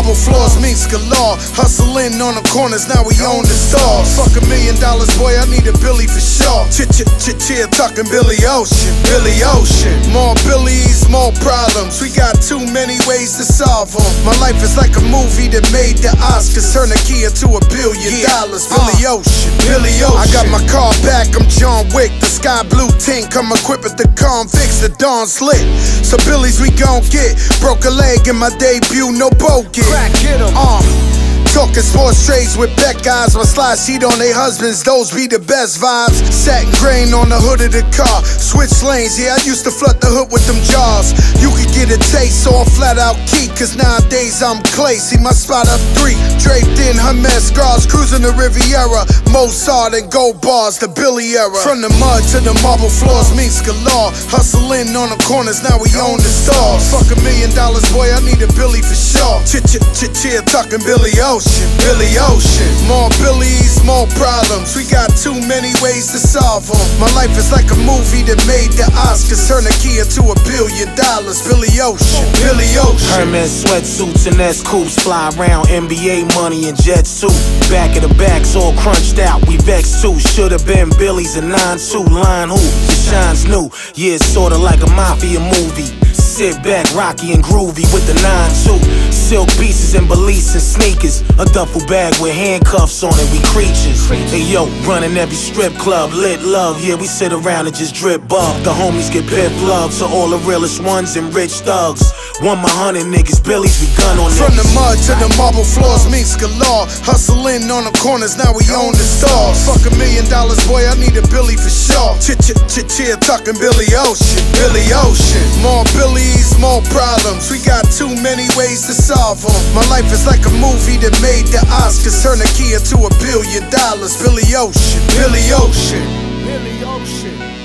marble floors, meets galore. Hustling on the corners, now we own the stores. Fuck $1 million, boy, I need a Billy for sure. Cheer, talking Billy Ocean, Billy Ocean. More Billies, more problems. We got too many ways to solve them. My life is like a movie that made the Oscars. Turn a key into $1 billion. Billy Ocean, Billy Ocean. I got my car back, I'm John Wick. The sky blue tint, come equipped with the convicts. The dawn's lit, so Billies we gon' get. Broke a leg in my debut, no bogus. Crack, hit 'em. Talking sports trades with Beck guys. My slides cheat on they husbands, those be the best vibes. Satin grain on the hood of the car. Switch lanes, yeah, I used to flood the hood with them jars. You could get a taste or a flat out key, cause nowadays I'm clay. See my spot up 3, draped in Hermes scars. Cruising the Riviera, Mozart and gold bars, the Billy era. From the mud to the marble floors, meets galore. Hustling on the corners, now we own the stores. Fuck $1 million, boy, I need a Billy for sure. Cheer, talking Billy Ocean, Billy Ocean. More Billies, more problems. We got too many ways to solve them. My life is like a movie that made the Oscars. Turn a key into $1 billion. Billy Ocean, Billy Ocean. Hermes sweatsuits and S coupes, fly around NBA money and jet suit. Back of the backs all crunched out, we vexed too. Should've been Billy's a 9-2 line hoop. The shine's new, yeah, it's sorta like a mafia movie. Sit back, rocky and groovy with the 9-2. Silk pieces and beliefs and sneakers. A duffel bag with handcuffs on it, we creatures. Hey yo, running every strip club, lit love. Yeah, we sit around and just drip bug. The homies get pip love to all the realest ones and rich thugs. 100 niggas, Billies, we gun on them. From the mud to the marble floors, meets galore. Hustling on the corners, now we own the stores. Fuck $1 million, boy, I need a Billy for sure. Cheer, talking Billy Ocean, Billy Ocean. More Billies, more problems. We got too many ways to solve them. My life is like a movie that made the Oscars. Turn a key into $1 billion. Billy Ocean, Billy Ocean, Billy Ocean.